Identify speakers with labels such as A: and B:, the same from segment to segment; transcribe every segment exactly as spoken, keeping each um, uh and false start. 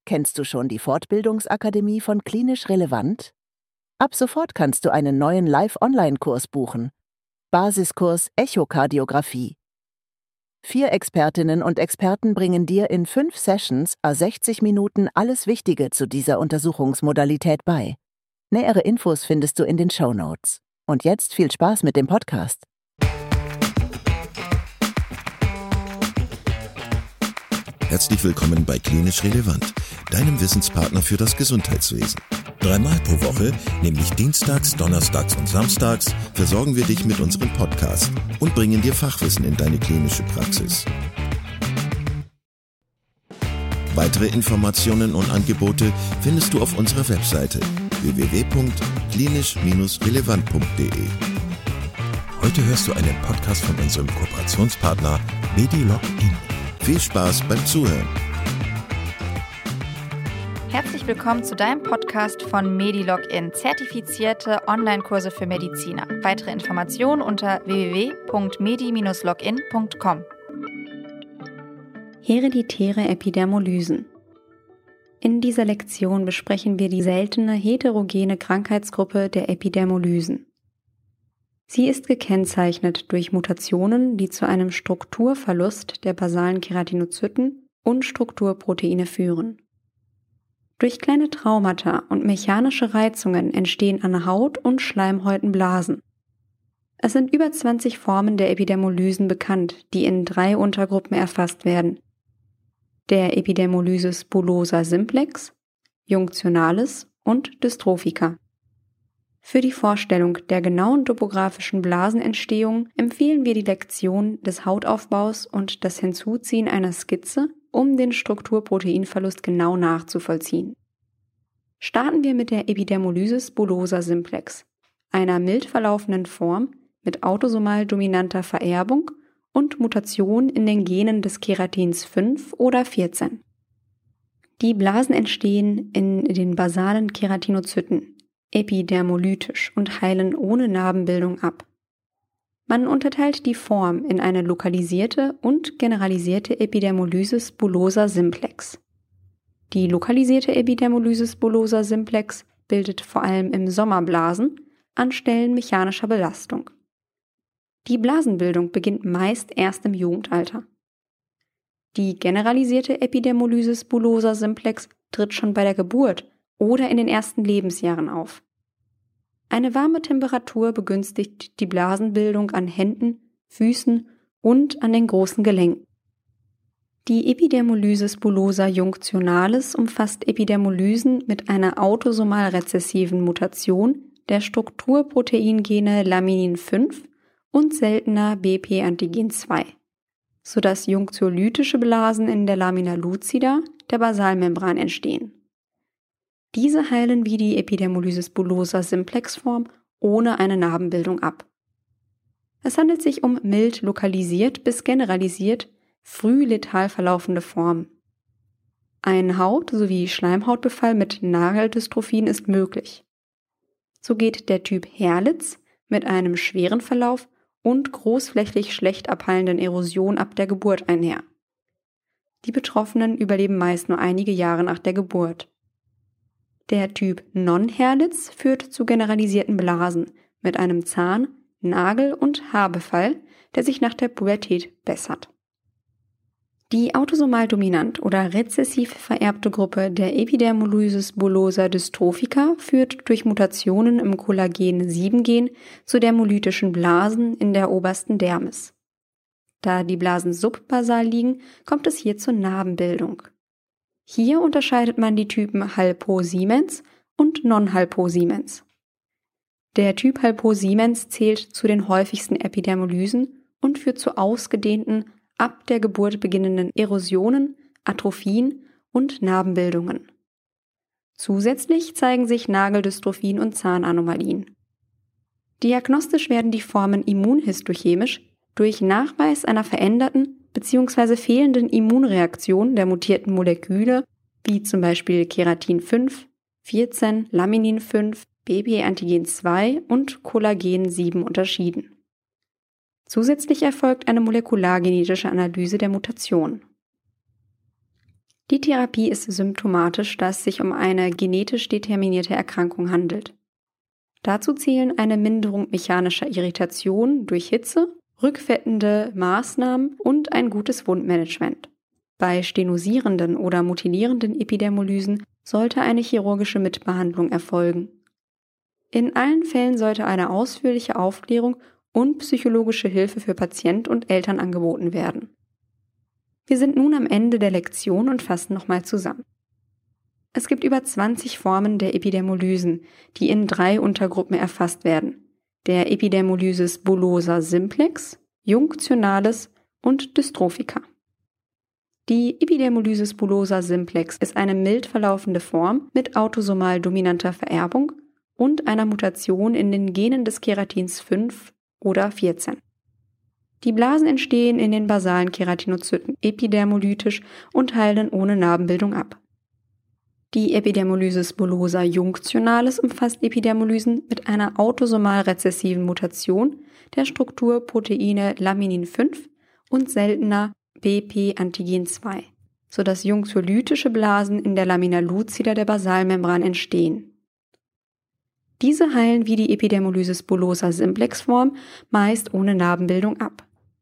A: Kennst du schon die Fortbildungsakademie von Klinisch Relevant? Ab sofort kannst du einen neuen Live-Online-Kurs buchen. Basiskurs Echokardiographie. Vier Expertinnen und Experten bringen dir in fünf Sessions à sechzig Minuten alles Wichtige zu dieser Untersuchungsmodalität bei. Nähere Infos findest du in den Shownotes. Und jetzt viel Spaß mit dem Podcast.
B: Herzlich willkommen bei Klinisch Relevant, deinem Wissenspartner für das Gesundheitswesen. Dreimal pro Woche, nämlich dienstags, donnerstags und samstags, versorgen wir dich mit unserem Podcast und bringen dir Fachwissen in deine klinische Praxis. Weitere Informationen und Angebote findest du auf unserer Webseite w w w punkt klinisch relevant punkt d e. Heute hörst du einen Podcast von unserem Kooperationspartner MediLogin. Viel Spaß beim Zuhören.
C: Herzlich willkommen zu deinem Podcast von MediLogin, zertifizierte Online-Kurse für Mediziner. Weitere Informationen unter w w w punkt medi Bindestrich login punkt com.
D: Hereditäre Epidermolysen. In dieser Lektion besprechen wir die seltene heterogene Krankheitsgruppe der Epidermolysen. Sie ist gekennzeichnet durch Mutationen, die zu einem Strukturverlust der basalen Keratinozyten und Strukturproteine führen. Durch kleine Traumata und mechanische Reizungen entstehen an Haut und Schleimhäuten Blasen. Es sind über zwanzig Formen der Epidermolysen bekannt, die in drei Untergruppen erfasst werden: der Epidermolysis bullosa simplex, junctionalis und dystrophica. Für die Vorstellung der genauen topografischen Blasenentstehung empfehlen wir die Lektion des Hautaufbaus und das Hinzuziehen einer Skizze, um den Strukturproteinverlust genau nachzuvollziehen. Starten wir mit der Epidermolysis bullosa simplex, einer mild verlaufenden Form mit autosomal dominanter Vererbung und Mutation in den Genen des Keratins fünf oder vierzehn. Die Blasen entstehen in den basalen Keratinozyten, epidermolytisch und heilen ohne Narbenbildung ab. Man unterteilt die Form in eine lokalisierte und generalisierte Epidermolysis bullosa simplex. Die lokalisierte Epidermolysis bullosa simplex bildet vor allem im Sommer Blasen an Stellen mechanischer Belastung. Die Blasenbildung beginnt meist erst im Jugendalter. Die generalisierte Epidermolysis bullosa simplex tritt schon bei der Geburt oder in den ersten Lebensjahren auf. Eine warme Temperatur begünstigt die Blasenbildung an Händen, Füßen und an den großen Gelenken. Die Epidermolysis bullosa junctionalis umfasst Epidermolysen mit einer autosomal rezessiven Mutation der Strukturproteingene Laminin fünf und seltener B P Antigen zwei, sodass junctiolytische Blasen in der Lamina lucida der Basalmembran entstehen. Diese heilen wie die Epidermolysis bullosa simplex Form ohne eine Narbenbildung ab. Es handelt sich um mild lokalisiert bis generalisiert, früh letal verlaufende Formen. Ein Haut- sowie Schleimhautbefall mit Nageldystrophien ist möglich. So geht der Typ Herlitz mit einem schweren Verlauf und großflächig schlecht abheilenden Erosion ab der Geburt einher. Die Betroffenen überleben meist nur einige Jahre nach der Geburt. Der Typ Non-Herlitz führt zu generalisierten Blasen mit einem Zahn-, Nagel- und Haarbefall, der sich nach der Pubertät bessert. Die autosomal dominant oder rezessiv vererbte Gruppe der Epidermolysis bullosa dystrophica führt durch Mutationen im Collagen sieben Gen zu dermolytischen Blasen in der obersten Dermis. Da die Blasen subbasal liegen, kommt es hier zur Narbenbildung. Hier unterscheidet man die Typen Hall-Po-Siemens und Non-Hall-Po-Siemens. Der Typ Hall-Po-Siemens zählt zu den häufigsten Epidermolysen und führt zu ausgedehnten, ab der Geburt beginnenden Erosionen, Atrophien und Narbenbildungen. Zusätzlich zeigen sich Nageldystrophien und Zahnanomalien. Diagnostisch werden die Formen immunhistochemisch durch Nachweis einer veränderten bzw. fehlenden Immunreaktion der mutierten Moleküle, wie zum Beispiel Keratin fünf, vierzehn, Laminin fünf, B P Antigen zwei und Collagen sieben unterschieden. Zusätzlich erfolgt eine molekulargenetische Analyse der Mutation. Die Therapie ist symptomatisch, da es sich um eine genetisch determinierte Erkrankung handelt. Dazu zählen eine Minderung mechanischer Irritation durch Hitze, rückfettende Maßnahmen und ein gutes Wundmanagement. Bei stenosierenden oder mutilierenden Epidermolysen sollte eine chirurgische Mitbehandlung erfolgen. In allen Fällen sollte eine ausführliche Aufklärung und psychologische Hilfe für Patient und Eltern angeboten werden. Wir sind nun am Ende der Lektion und fassen nochmal zusammen. Es gibt über zwanzig Formen der Epidermolysen, die in drei Untergruppen erfasst werden: der Epidermolysis bullosa simplex, junktionalis und dystrophica. Die Epidermolysis bullosa simplex ist eine mild verlaufende Form mit autosomal dominanter Vererbung und einer Mutation in den Genen des Keratins fünf oder vierzehn. Die Blasen entstehen in den basalen Keratinozyten epidermolytisch und heilen ohne Narbenbildung ab. Die Epidermolysis bullosa junktionalis umfasst Epidermolysen mit einer autosomal rezessiven Mutation der Struktur Proteine Laminin fünf und seltener B P-Antigen zwei, sodass junxolytische Blasen in der Lamina lucida der Basalmembran entstehen. Diese heilen wie die Epidermolysis bullosa simplex Form meist ohne Narbenbildung ab.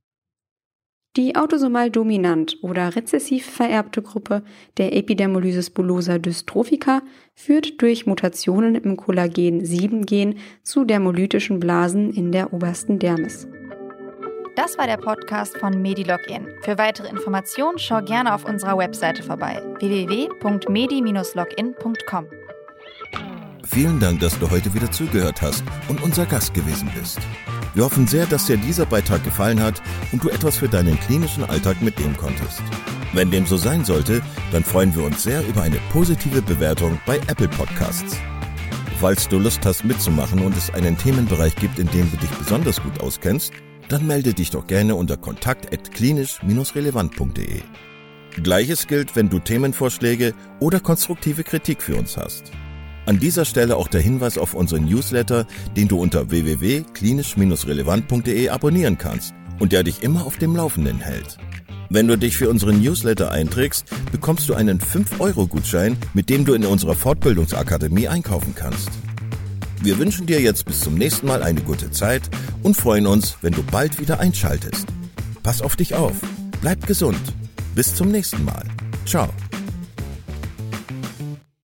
D: Die autosomal dominant oder rezessiv vererbte Gruppe der Epidermolysis bullosa dystrophica führt durch Mutationen im Collagen sieben Gen zu dermolytischen Blasen in der obersten Dermis.
C: Das war der Podcast von MediLogin. Für weitere Informationen schau gerne auf unserer Webseite vorbei: w w w punkt medi Bindestrich login punkt com.
B: Vielen Dank, dass du heute wieder zugehört hast und unser Gast gewesen bist. Wir hoffen sehr, dass dir dieser Beitrag gefallen hat und du etwas für deinen klinischen Alltag mitnehmen konntest. Wenn dem so sein sollte, dann freuen wir uns sehr über eine positive Bewertung bei Apple Podcasts. Falls du Lust hast mitzumachen und es einen Themenbereich gibt, in dem du dich besonders gut auskennst, dann melde dich doch gerne unter kontakt at klinisch Bindestrich relevant punkt de. Gleiches gilt, wenn du Themenvorschläge oder konstruktive Kritik für uns hast. An dieser Stelle auch der Hinweis auf unseren Newsletter, den du unter w w w punkt klinisch Bindestrich relevant punkt de abonnieren kannst und der dich immer auf dem Laufenden hält. Wenn du dich für unseren Newsletter einträgst, bekommst du einen fünf Euro Gutschein, mit dem du in unserer Fortbildungsakademie einkaufen kannst. Wir wünschen dir jetzt bis zum nächsten Mal eine gute Zeit und freuen uns, wenn du bald wieder einschaltest. Pass auf dich auf, bleib gesund. Bis zum nächsten Mal. Ciao.